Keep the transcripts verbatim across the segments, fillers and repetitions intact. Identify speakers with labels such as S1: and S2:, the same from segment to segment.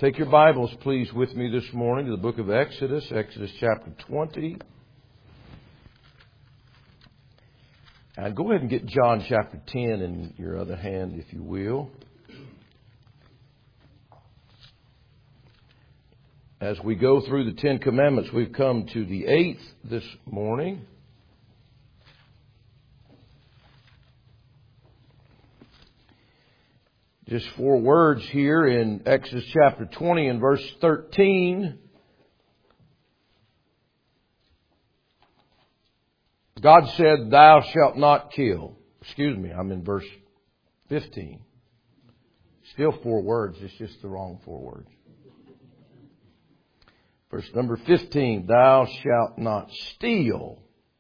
S1: Take your Bibles, please, with me this morning to the book of Exodus, Exodus chapter twenty. And go ahead and get John chapter ten in your other hand, if you will. As we go through the Ten Commandments, we've come to the eighth this morning. Just four words here in Exodus chapter twenty and verse thirteen. God said, "Thou shalt not kill." Excuse me, I'm in verse fifteen. Still four words, it's just the wrong four words. Verse number fifteen, "Thou shalt not steal."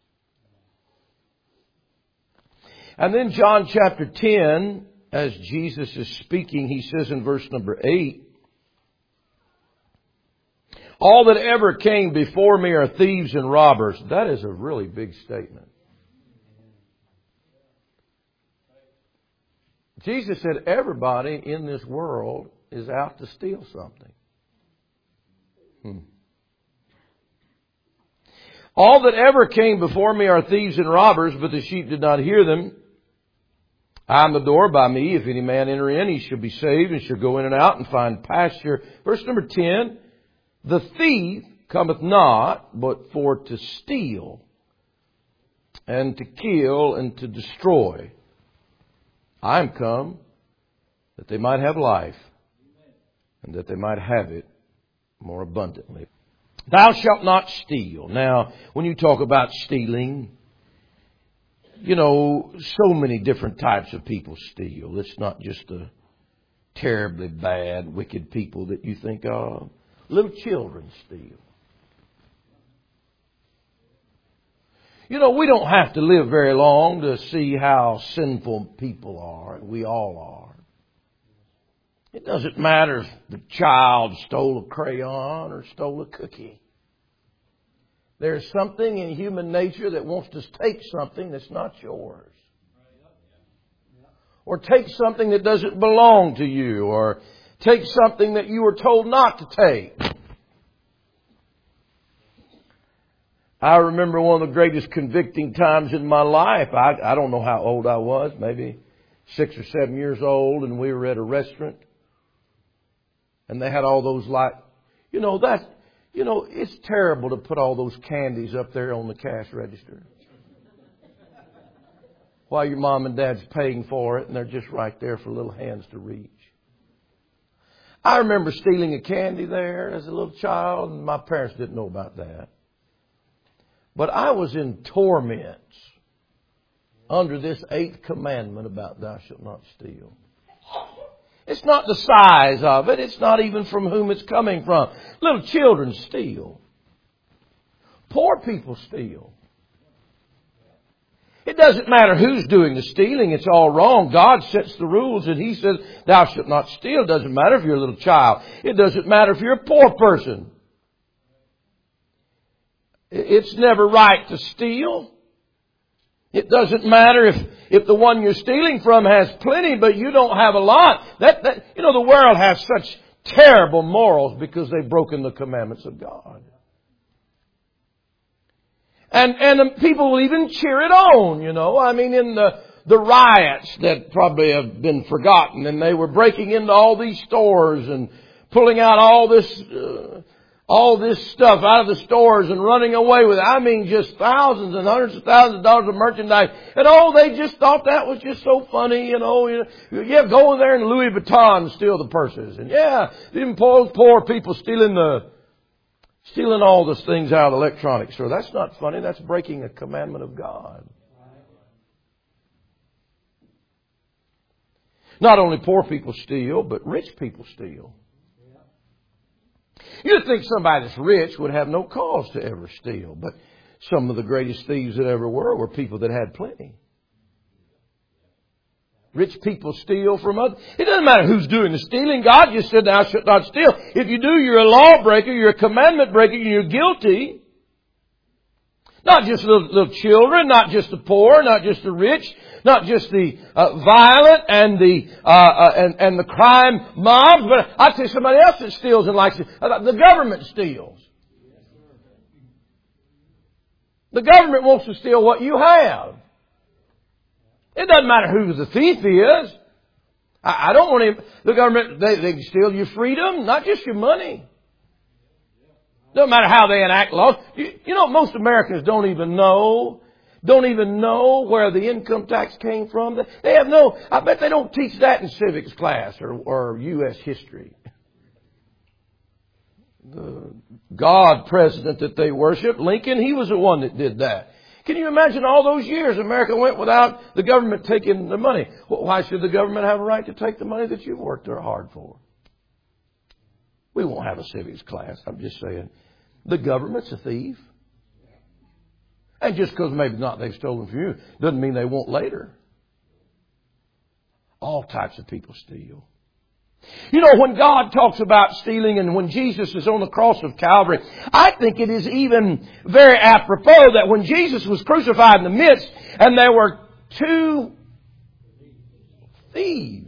S1: And then John chapter ten, as Jesus is speaking, he says in verse number eight, "All that ever came before me are thieves and robbers." That is a really big statement. Jesus said everybody in this world is out to steal something. Hmm. "All that ever came before me are thieves and robbers, but the sheep did not hear them. I am the door. By me, if any man enter in, he shall be saved and shall go in and out and find pasture." Verse number ten, "The thief cometh not, but for to steal, and to kill, and to destroy. I am come that they might have life, and that they might have it more abundantly." Thou shalt not steal. Now, when you talk about stealing, you know, so many different types of people steal. It's not just the terribly bad, wicked people that you think of. Little children steal. You know, we don't have to live very long to see how sinful people are. We all are. It doesn't matter if the child stole a crayon or stole a cookie. There's something in human nature that wants to take something that's not yours. Or take something that doesn't belong to you. Or take something that you were told not to take. I remember one of the greatest convicting times in my life. I, I don't know how old I was. Maybe six or seven years old. And we were at a restaurant. And they had all those like, you know, that, you know, it's terrible to put all those candies up there on the cash register while your mom and dad's paying for it, and they're just right there for little hands to reach. I remember stealing a candy there as a little child, and my parents didn't know about that. But I was in torments under this eighth commandment about thou shalt not steal. It's not the size of it. It's not even from whom it's coming from. Little children steal. Poor people steal. It doesn't matter who's doing the stealing. It's all wrong. God sets the rules and He says, "Thou shalt not steal." It doesn't matter if you're a little child. It doesn't matter if you're a poor person. It's never right to steal. It doesn't matter if, if the one you're stealing from has plenty, but you don't have a lot. That, that, you know, the world has such terrible morals because they've broken the commandments of God. And, and people will even cheer it on, you know. I mean, in the, the riots that probably have been forgotten, and they were breaking into all these stores and pulling out all this, uh, all this stuff out of the stores and running away with it. I mean, just thousands and hundreds of thousands of dollars of merchandise. And oh, they just thought that was just so funny, you know. Yeah, go in there and Louis Vuitton and steal the purses. And yeah, even poor, poor people stealing the, stealing all those things out of the electronics store. That's not funny. That's breaking a commandment of God. Not only poor people steal, but rich people steal. You'd think somebody that's rich would have no cause to ever steal. But some of the greatest thieves that ever were were people that had plenty. Rich people steal from others. It doesn't matter who's doing the stealing. God just said, "Thou shalt not steal." If you do, you're a lawbreaker, you're a commandment breaker, you're guilty. Not just little, little children, not just the poor, not just the rich, not just the uh, violent and the uh, uh, and, and the crime mobs, but I tell you somebody else that steals and likes it. The government steals. The government wants to steal what you have. It doesn't matter who the thief is. I, I don't want him. The government, they, they can steal your freedom, not just your money. Doesn't matter how they enact laws. You, you know, most Americans don't even know, don't even know where the income tax came from. They have no, I bet they don't teach that in civics class or, or U S history. The God president that they worship, Lincoln, he was the one that did that. Can you imagine all those years America went without the government taking the money? Well, why should the government have a right to take the money that you've worked hard for? We won't have a civics class. I'm just saying. The government's a thief. And just because maybe not they've stolen from you doesn't mean they won't later. All types of people steal. You know, when God talks about stealing and when Jesus is on the cross of Calvary, I think it is even very apropos that when Jesus was crucified in the midst and there were two thieves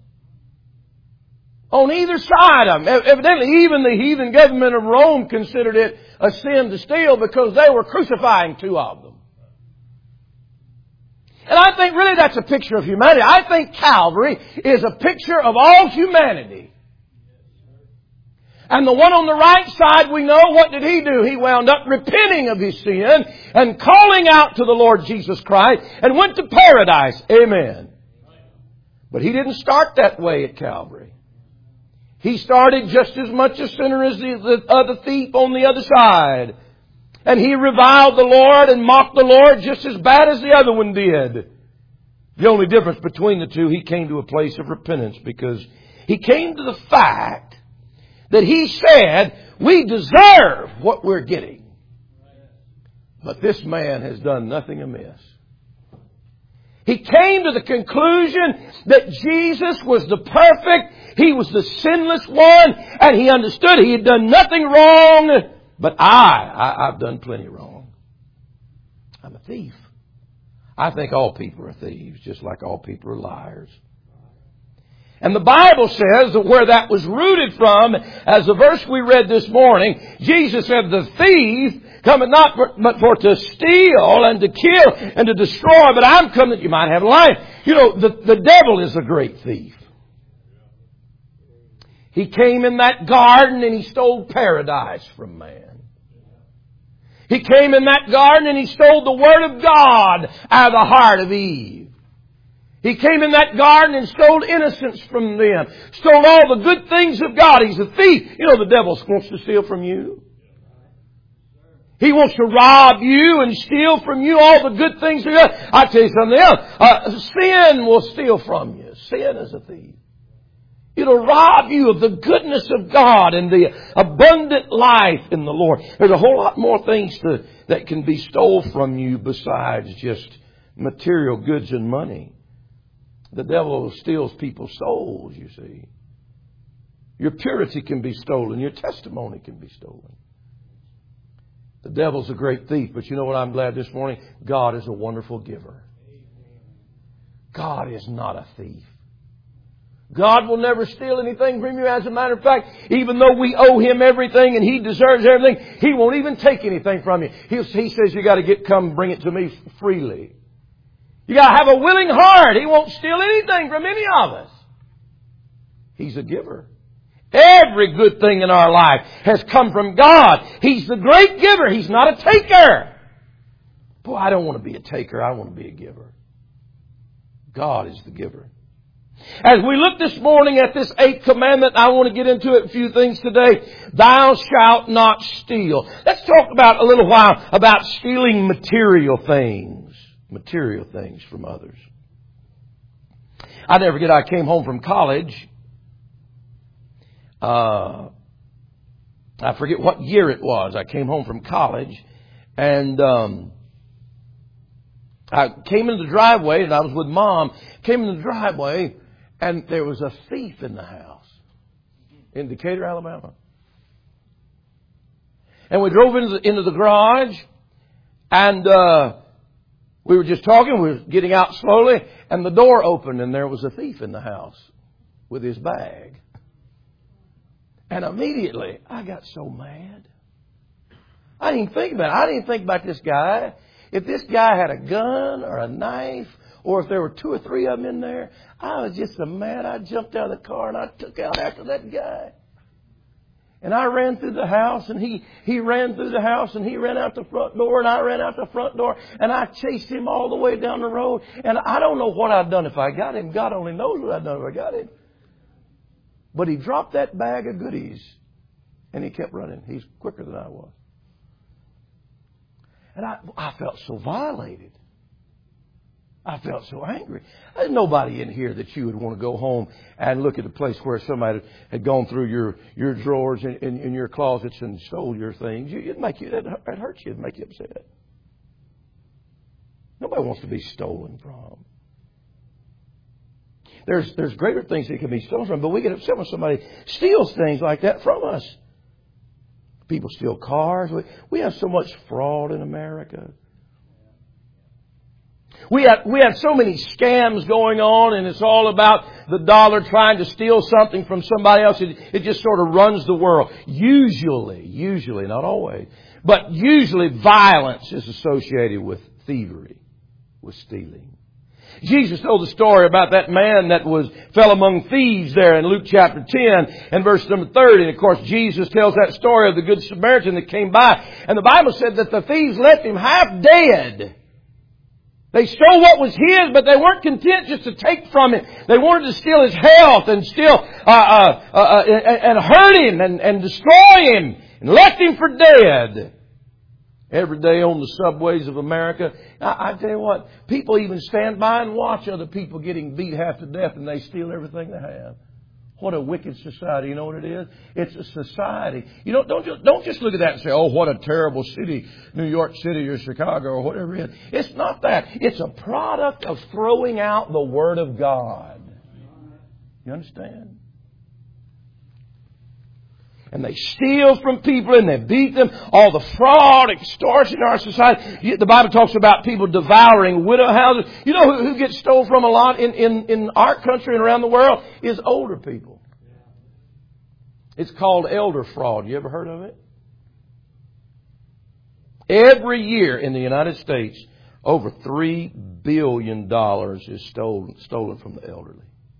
S1: on either side of them. Evidently, even the heathen government of Rome considered it a sin to steal because they were crucifying two of them. And I think really that's a picture of humanity. I think Calvary is a picture of all humanity. And the one on the right side, we know, what did he do? He wound up repenting of his sin and calling out to the Lord Jesus Christ and went to paradise. Amen. But he didn't start that way at Calvary. He started just as much a sinner as the, the other thief on the other side. And he reviled the Lord and mocked the Lord just as bad as the other one did. The only difference between the two, he came to a place of repentance because he came to the fact that he said, we deserve what we're getting. But this man has done nothing amiss. He came to the conclusion that Jesus was the perfect, he was the sinless one, and he understood he had done nothing wrong. But I, I, I've done plenty wrong. I'm a thief. I think all people are thieves, just like all people are liars. And the Bible says that where that was rooted from, as the verse we read this morning, Jesus said, the thief cometh not for, but for to steal and to kill and to destroy, but I'm come that you might have life. You know, the, the devil is a great thief. He came in that garden and he stole paradise from man. He came in that garden and he stole the Word of God out of the heart of Eve. He came in that garden and stole innocence from them. Stole all the good things of God. He's a thief. You know the devil wants to steal from you. He wants to rob you and steal from you all the good things of God. I'll tell you something else. Uh, sin will steal from you. Sin is a thief. It'll rob you of the goodness of God and the abundant life in the Lord. There's a whole lot more things to, that can be stole from you besides just material goods and money. The devil steals people's souls, you see. Your purity can be stolen. Your testimony can be stolen. The devil's a great thief, but you know what I'm glad this morning? God is a wonderful giver. God is not a thief. God will never steal anything from you. As a matter of fact, even though we owe Him everything and He deserves everything, He won't even take anything from you. He, he says you got to get, come bring it to me freely. You got to have a willing heart. He won't steal anything from any of us. He's a giver. Every good thing in our life has come from God. He's the great giver. He's not a taker. Boy, I don't want to be a taker. I want to be a giver. God is the giver. As we look this morning at this eighth commandment, I want to get into it a few things today. Thou shalt not steal. Let's talk about a little while about stealing material things. Material things from others. I never forget, I came home from college. Uh, I forget what year it was. I came home from college and um, I came in the driveway and I was with Mom. Came in the driveway and there was a thief in the house in Decatur, Alabama. And we drove into the, into the garage And uh, we were just talking. We were getting out slowly. And the door opened and there was a thief in the house with his bag. And immediately I got so mad. I didn't even think about it. I didn't even think about this guy. If this guy had a gun or a knife, or if there were two or three of them in there, I was just so mad. I jumped out of the car and I took out after that guy. And I ran through the house and he, he ran through the house and he ran out the front door and I ran out the front door and I chased him all the way down the road. And I don't know what I'd done if I got him. God only knows what I'd done if I got him. But he dropped that bag of goodies and he kept running. He's quicker than I was. And I, I felt so violated. I felt so angry. There's nobody in here that you would want to go home and look at a place where somebody had gone through your, your drawers and in, in your closets and stole your things. It'd make you, that hurt you. It'd make you upset. Nobody wants to be stolen from. There's, there's greater things that can be stolen from, but we get upset when somebody steals things like that from us. People steal cars. We, we have so much fraud in America. We have, we have so many scams going on, and it's all about the dollar trying to steal something from somebody else. It, it just sort of runs the world. Usually, usually, not always, but usually violence is associated with thievery, with stealing. Jesus told the story about that man that was fell among thieves there in Luke chapter ten and verse number thirty. And of course, Jesus tells that story of the Good Samaritan that came by. And the Bible said that the thieves left him half dead. They stole what was his, but they weren't content just to take from him. They wanted to steal his health and steal, uh, uh, uh, uh and, and hurt him and, and destroy him and left him for dead. Every day on the subways of America, I, I tell you what, people even stand by and watch other people getting beat half to death and they steal everything they have. What a wicked society. You know what it is? It's a society. You know, don't just, don't just look at that and say, oh, what a terrible city, New York City or Chicago or whatever it is. It's not that. It's a product of throwing out the Word of God. You understand? And they steal from people and they beat them. All the fraud, extortion in our society. The Bible talks about people devouring widow houses. You know who, who gets stole from a lot in, in, in our country and around the world? Is older people. It's called elder fraud. You ever heard of it? Every year in the United States, over three billion dollars is stolen, stolen from the elderly.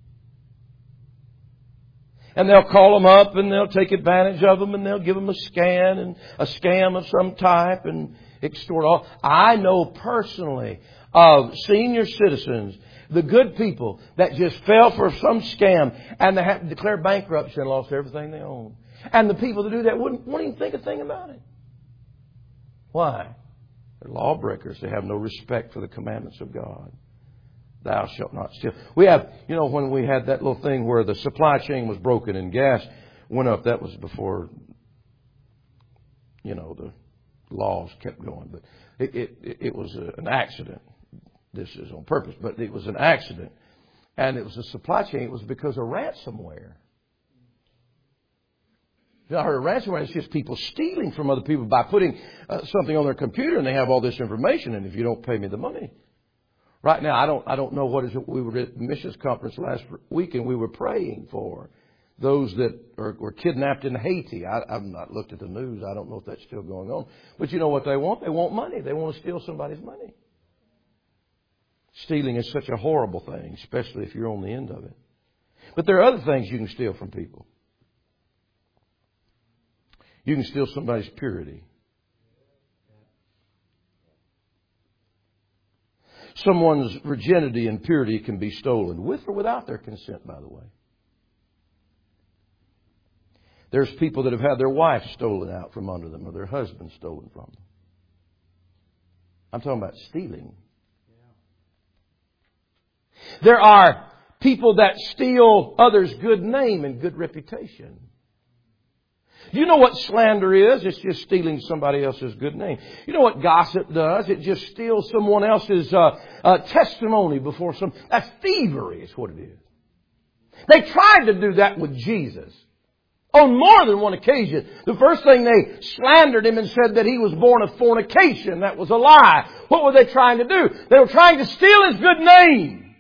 S1: And they'll call them up and they'll take advantage of them and they'll give them a scan and a scam of some type and extort all. I know personally of senior citizens, the good people that just fell for some scam and they had to declare bankruptcy and lost everything they owned. And the people that do that wouldn't, wouldn't even think a thing about it. Why? They're lawbreakers. They have no respect for the commandments of God. Thou shalt not steal. We have, you know, when we had that little thing where the supply chain was broken and gas went up, that was before, you know, the laws kept going. But it, it, it was an accident. This is on purpose, but it was an accident. And it was a supply chain. It was because of ransomware. You know, I heard of ransomware. It's just people stealing from other people by putting uh, something on their computer and they have all this information. And if you don't pay me the money. Right now, I don't, I don't know what is it. We were at the missions conference last week and we were praying for those that are, were kidnapped in Haiti. I, I've not looked at the news. I don't know if that's still going on. But you know what they want? They want money. They want to steal somebody's money. Stealing is such a horrible thing, especially if you're on the end of it. But there are other things you can steal from people. You can steal somebody's purity. Someone's virginity and purity can be stolen, with or without their consent, by the way. There's people that have had their wife stolen out from under them or their husband stolen from them. I'm talking about stealing. There are people that steal others' good name and good reputation. You know what slander is? It's just stealing somebody else's good name. You know what gossip does? It just steals someone else's uh, uh, testimony before some... That's thievery is what it is. They tried to do that with Jesus. On more than one occasion. The first thing, they slandered him and said that he was born of fornication. That was a lie. What were they trying to do? They were trying to steal his good name.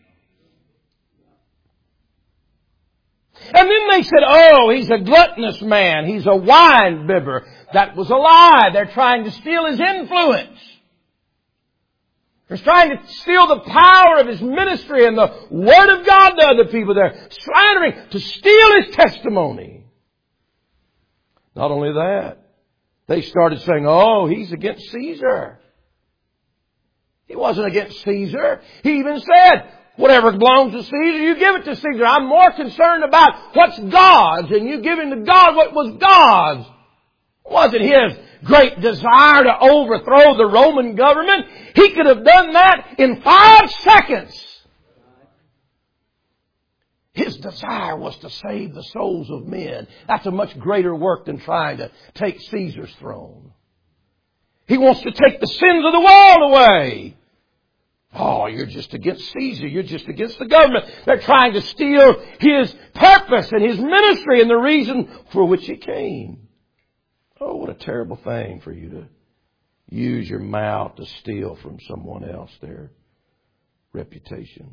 S1: And then they said, oh, he's a gluttonous man. He's a wine bibber. That was a lie. They're trying to steal his influence. They're trying to steal the power of his ministry and the Word of God to other people. They're slandering to steal his testimony. Not only that, they started saying, oh, he's against Caesar. He wasn't against Caesar. He even said, whatever belongs to Caesar, you give it to Caesar. I'm more concerned about what's God's, and you giving to God what was God's. It wasn't his great desire to overthrow the Roman government. He could have done that in five seconds. His desire was to save the souls of men. That's a much greater work than trying to take Caesar's throne. He wants to take the sins of the world away. Oh, you're just against Caesar. You're just against the government. They're trying to steal his purpose and his ministry and the reason for which he came. Oh, what a terrible thing for you to use your mouth to steal from someone else their reputation.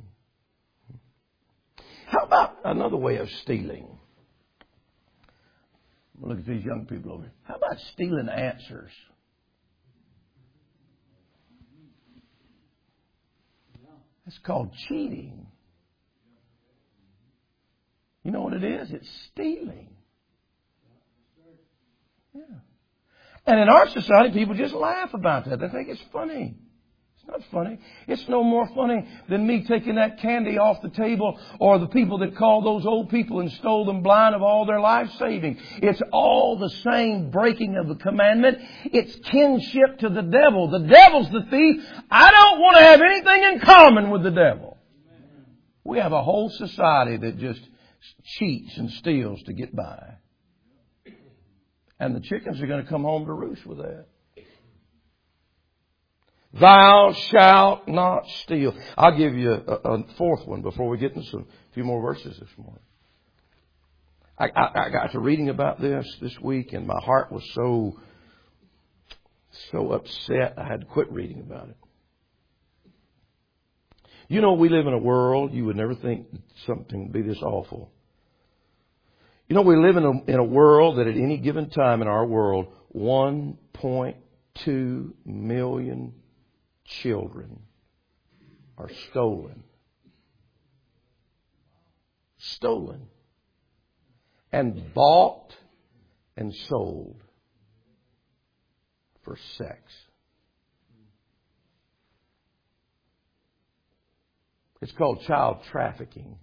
S1: How about another way of stealing? Look at these young people over here. How about stealing answers? It's called cheating. You know what it is? It's stealing. Yeah. And in our society, people just laugh about that. They think it's funny. It's not funny. It's no more funny than me taking that candy off the table, or the people that called those old people and stole them blind of all their life saving. It's all the same breaking of the commandment. It's kinship to the devil. The devil's the thief. I don't want to have anything in common with the devil. We have a whole society that just cheats and steals to get by. And the chickens are going to come home to roost with that. Thou shalt not steal. I'll give you a, a fourth one before we get into some, a few more verses this morning. I, I, I got to reading about this this week, and my heart was so, so upset I had to quit reading about it. You know, we live in a world, you would never think something would be this awful. You know, we live in a, in a world that at any given time in our world, one point two million children are stolen. Stolen. And bought and sold for sex. It's called child trafficking.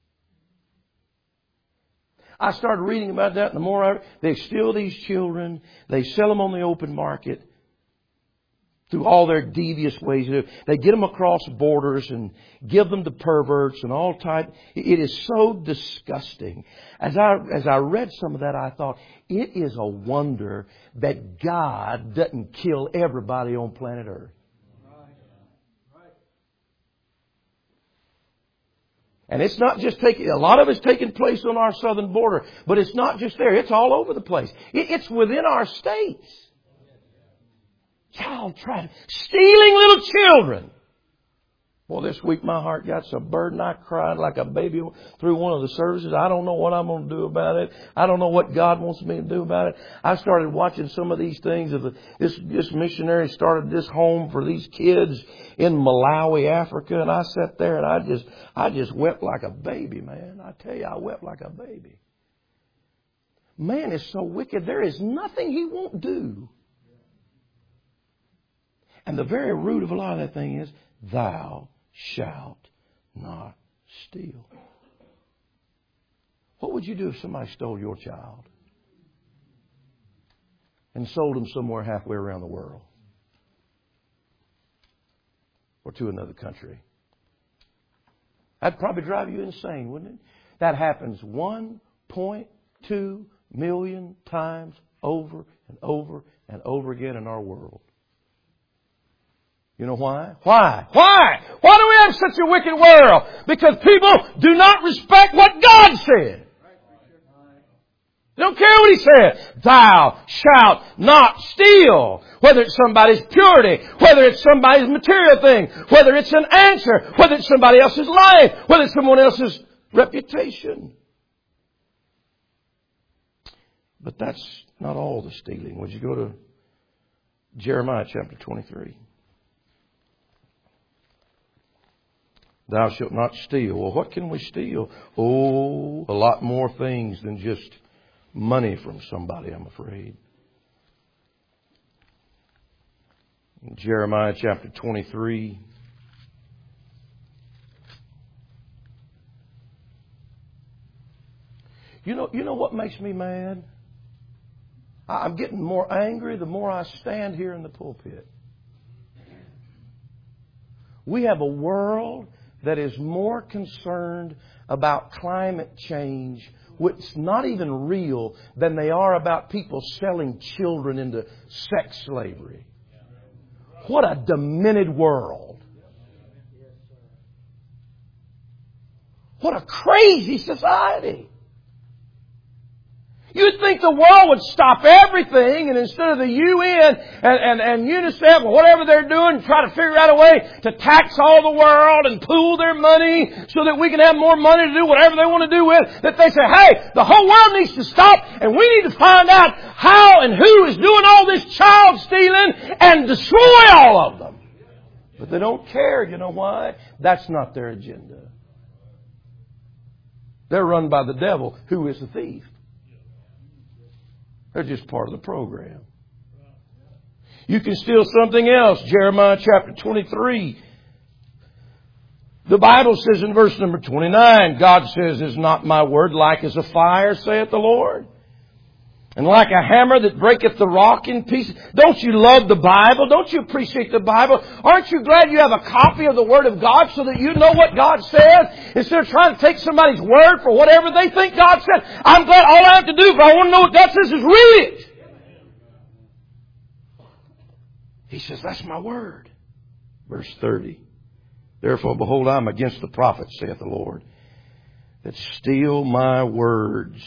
S1: I started reading about that, and the more I, they steal these children, they sell them on the open market through all their devious ways. They get them across borders and give them to perverts and all type. It is so disgusting. As I as I read some of that, I thought, it is a wonder that God doesn't kill everybody on planet Earth. And it's not just taking, a lot of it's taking place on our southern border, but it's not just there. It's all over the place. It, it's within our states. Child trafficking, stealing little children. Well, this week my heart got so burdened, I cried like a baby through one of the services. I don't know what I'm going to do about it. I don't know what God wants me to do about it. I started watching some of these things. Of the, this, this missionary started this home for these kids in Malawi, Africa, and I sat there and I just, I just wept like a baby, man. I tell you, I wept like a baby. Man is so wicked. There is nothing he won't do. And the very root of a lot of that thing is, thou shalt not steal. What would you do if somebody stole your child and sold him somewhere halfway around the world or to another country? That'd probably drive you insane, wouldn't it? That happens one point two million times over and over and over again in our world. You know why? Why? Why? Why do we have such a wicked world? Because people do not respect what God said. They don't care what he said. Thou shalt not steal. Whether it's somebody's purity, whether it's somebody's material thing, whether it's an answer, whether it's somebody else's life, whether it's someone else's reputation. But that's not all the stealing. Would you go to Jeremiah chapter twenty-three? Thou shalt not steal. Well, what can we steal? Oh, a lot more things than just money from somebody, I'm afraid. Jeremiah chapter twenty-three. You know, you know what makes me mad? I'm getting more angry the more I stand here in the pulpit. We have a world that is more concerned about climate change, which is not even real, than they are about people selling children into sex slavery. What a demented world. What a crazy society. You'd think the world would stop everything, and instead of the U N and, and, and UNICEF or whatever they're doing, try to figure out a way to tax all the world and pool their money so that we can have more money to do whatever they want to do with, that they say, hey, the whole world needs to stop and we need to find out how and who is doing all this child stealing and destroy all of them. But they don't care. You know why? That's not their agenda. They're run by the devil, who is the thief. They're just part of the program. You can steal something else. Jeremiah chapter twenty-three. The Bible says in verse number twenty-nine, God says, is not my word like as a fire, saith the Lord? And like a hammer that breaketh the rock in pieces. Don't you love the Bible? Don't you appreciate the Bible? Aren't you glad you have a copy of the Word of God so that you know what God says? Instead of trying to take somebody's word for whatever they think God said. I'm glad all I have to do if I want to know what God says is read it. He says, that's my word. Verse thirty. Therefore, behold, I am against the prophets, saith the Lord, that steal my words,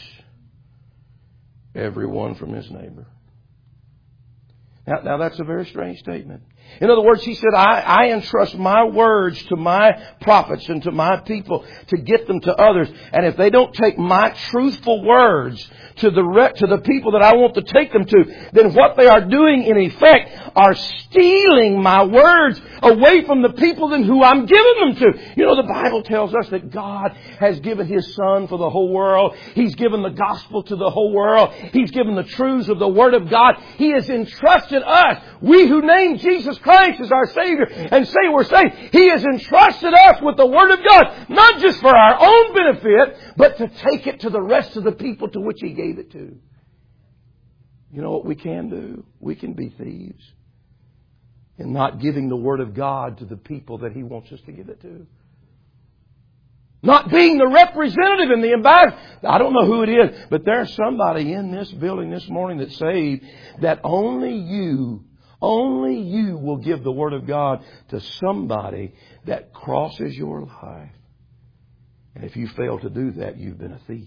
S1: every one from his neighbor. Now, now that's a very strange statement. In other words, he said, I, I entrust my words to my prophets and to my people to get them to others. And if they don't take my truthful words to the re- to the people that I want to take them to, then what they are doing in effect are stealing my words away from the people than who I'm giving them to. You know, the Bible tells us that God has given His Son for the whole world. He's given the gospel to the whole world. He's given the truths of the Word of God. He has entrusted us, we who name Jesus Christ as our Savior and say we're saved. He has entrusted us with the Word of God, not just for our own benefit, but to take it to the rest of the people to which He gave it to. You know what we can do? We can be thieves in not giving the Word of God to the people that He wants us to give it to. Not being the representative and the ambassador. I don't know who it is, but there's somebody in this building this morning that's saved that only you, only you will give the Word of God to somebody that crosses your life. And if you fail to do that, you've been a thief.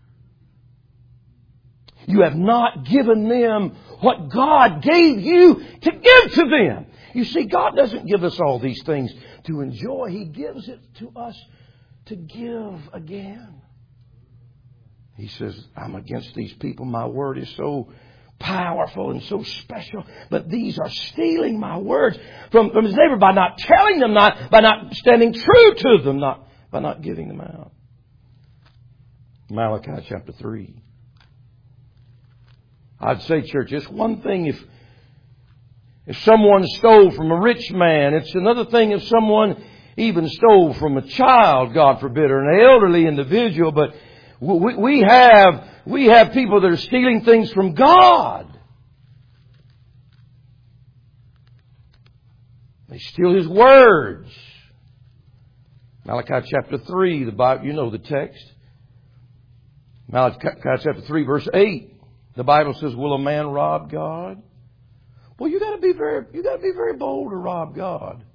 S1: You have not given them what God gave you to give to them. You see, God doesn't give us all these things to enjoy. He gives it to us to give again. He says, I'm against these people. My word is so powerful and so special, but these are stealing my words from, from his neighbor by not telling them, not by not standing true to them, not by not giving them out. Malachi chapter three. I'd say, church, it's one thing if if someone stole from a rich man. It's another thing if someone even stole from a child, God forbid, or an elderly individual. But we, we have we have people that are stealing things from God. They steal His words. Malachi chapter three, the Bible, you know the text. Malachi chapter three, verse eight. The Bible says, will a man rob God? Well, you gotta be very, you gotta be very bold to rob God.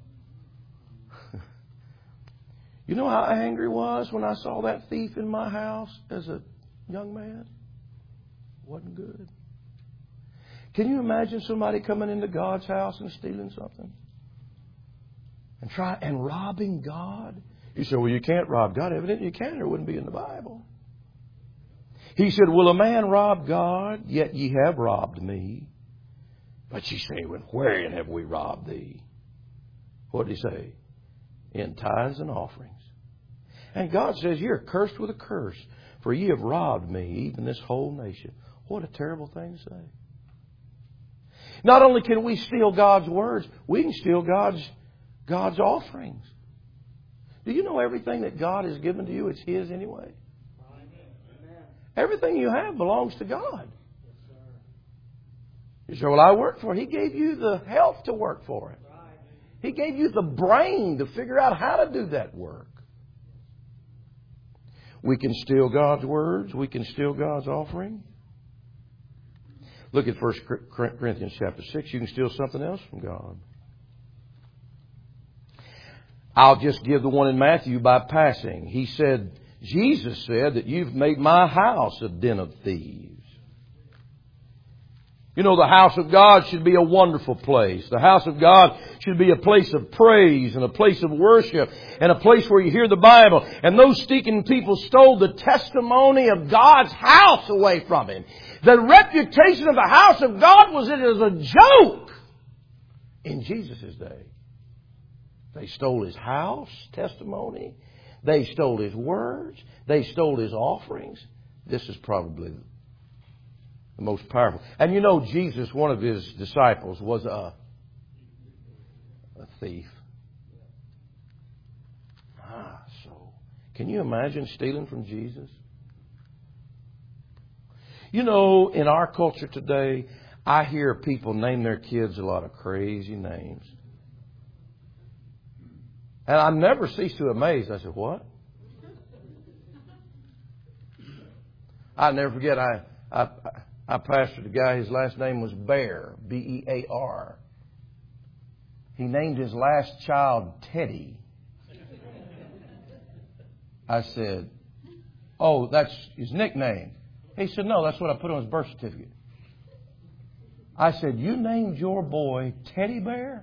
S1: You know how angry I was when I saw that thief in my house as a young man? wasn't good. Can you imagine somebody coming into God's house and stealing something? And try and robbing God? You say, well, you can't rob God. Evidently you can, or it wouldn't be in the Bible. He said, will a man rob God? Yet ye have robbed me. But ye say, well, wherein have we robbed thee? What did he say? In tithes and offerings. And God says, you're cursed with a curse, for ye have robbed me, even this whole nation. What a terrible thing to say. Not only can we steal God's words, we can steal God's, God's offerings. Do you know everything that God has given to you, it's His anyway? Everything you have belongs to God. You say, well, I work for it. He gave you the health to work for it. He gave you the brain to figure out how to do that work. We can steal God's words. We can steal God's offering. Look at First Corinthians chapter six. You can steal something else from God. I'll just give the one in Matthew by passing. He said, Jesus said that you've made my house a den of thieves. You know, the house of God should be a wonderful place. The house of God should be a place of praise and a place of worship and a place where you hear the Bible. And those stinking people stole the testimony of God's house away from Him. The reputation of the house of God was it as a joke in Jesus' day. They stole His house testimony. They stole His words. They stole His offerings. This is probably the most powerful. And you know, Jesus, one of His disciples, was a, a thief. Ah, so can you imagine stealing from Jesus? You know, in our culture today, I hear people name their kids a lot of crazy names. And I never cease to amaze. I said, what? I'll never forget, I, I, I pastored a guy, his last name was Bear, B E A R. He named his last child Teddy. I said, oh, that's his nickname. He said, no, that's what I put on his birth certificate. I said, you named your boy Teddy Bear?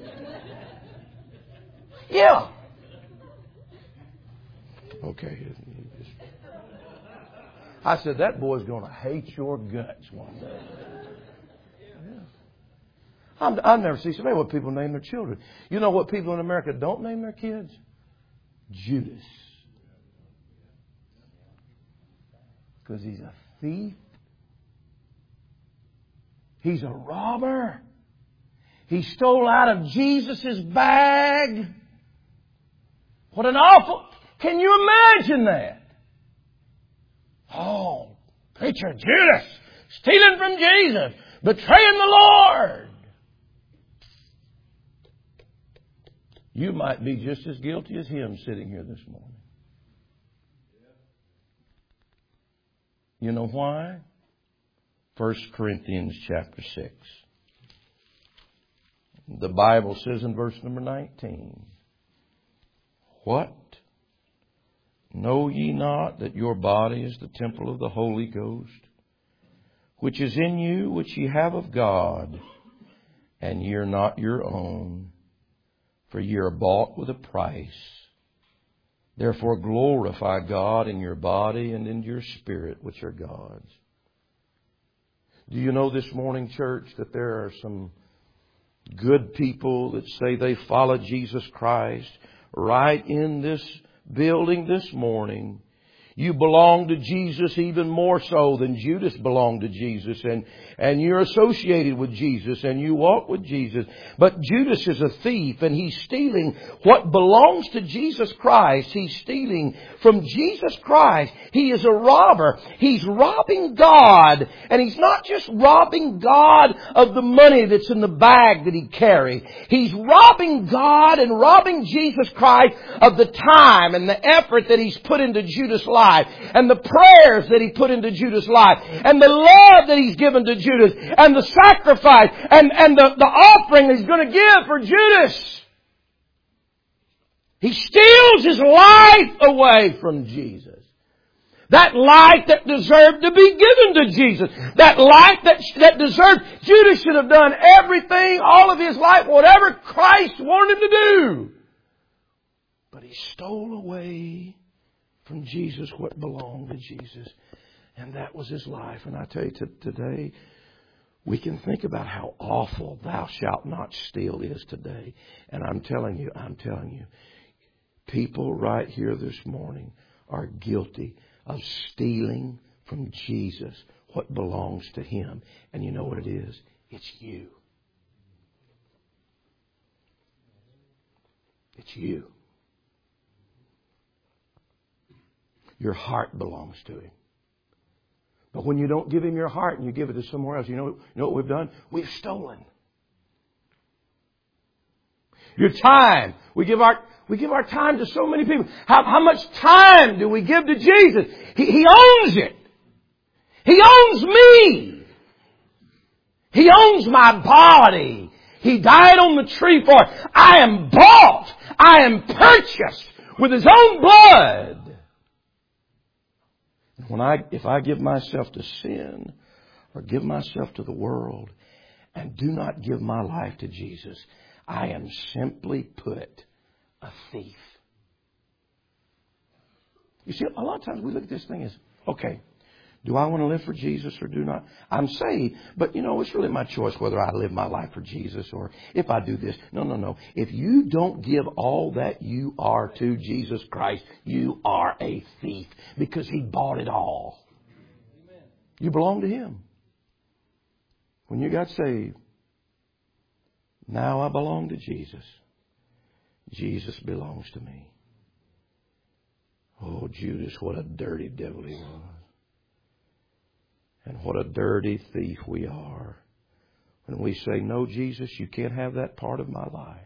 S1: Yeah. Okay. I said, that boy's going to hate your guts one day. Yeah. I'm, I've never seen somebody what people name their children. You know what people in America don't name their kids? Judas. Because he's a thief. He's a robber. He stole out of Jesus' bag. What an awful... Can you imagine that? Oh, preacher Judas, stealing from Jesus, betraying the Lord. You might be just as guilty as him sitting here this morning. You know why? First Corinthians chapter six. The Bible says in verse number nineteen, what? Know ye not that your body is the temple of the Holy Ghost, which is in you, which ye have of God, and ye are not your own, for ye are bought with a price. Therefore glorify God in your body and in your spirit, which are God's. Do you know this morning, church, that there are some good people that say they follow Jesus Christ right in this building this morning? You belong to Jesus even more so than Judas belonged to Jesus. And, and you're associated with Jesus and you walk with Jesus. But Judas is a thief and he's stealing what belongs to Jesus Christ. He's stealing from Jesus Christ. He is a robber. He's robbing God. And he's not just robbing God of the money that's in the bag that he carried. He's robbing God and robbing Jesus Christ of the time and the effort that he's put into Judas' life. And the prayers that he put into Judas' life. And the love that he's given to Judas. And the sacrifice. And, and the, the offering he's going to give for Judas. He steals his life away from Jesus. That life that deserved to be given to Jesus. That life that, that deserved, Judas should have done everything, all of his life, whatever Christ wanted him to do. But he stole away from Jesus what belonged to Jesus. And that was his life. And I tell you t- today, we can think about how awful thou shalt not steal is today. And I'm telling you, I'm telling you, people right here this morning are guilty of stealing from Jesus what belongs to Him. And you know what it is? It's you. It's you. Your heart belongs to Him. But when you don't give Him your heart and you give it to somewhere else, you know, you know what we've done? We've stolen. Your time. We give our we give our time to so many people. How, how much time do we give to Jesus? He, he owns it. He owns me. He owns my body. He died on the tree for it. I am bought. I am purchased with His own blood. When I, if I give myself to sin or give myself to the world and do not give my life to Jesus, I am simply put a thief. You see, a lot of times we look at this thing as, okay, do I want to live for Jesus or do not? I'm saved, but you know, it's really my choice whether I live my life for Jesus or if I do this. No, no, no. If you don't give all that you are to Jesus Christ, you are a thief because He bought it all. Amen. You belong to Him. When you got saved, now I belong to Jesus. Jesus belongs to me. Oh, Judas, what a dirty devil he was. And what a dirty thief we are when we say, no, Jesus, you can't have that part of my life.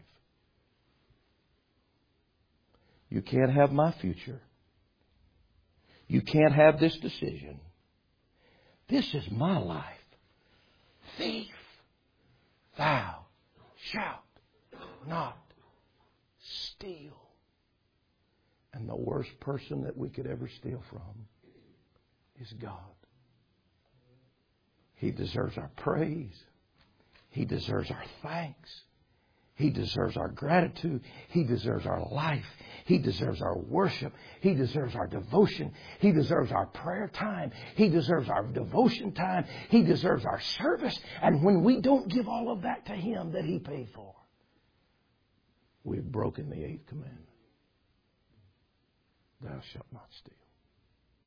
S1: You can't have my future. You can't have this decision. This is my life. Thief, thou shalt not steal. And the worst person that we could ever steal from is God. He deserves our praise. He deserves our thanks. He deserves our gratitude. He deserves our life. He deserves our worship. He deserves our devotion. He deserves our prayer time. He deserves our devotion time. He deserves our service. And when we don't give all of that to Him that He paid for, we've broken the eighth commandment. Thou shalt not steal.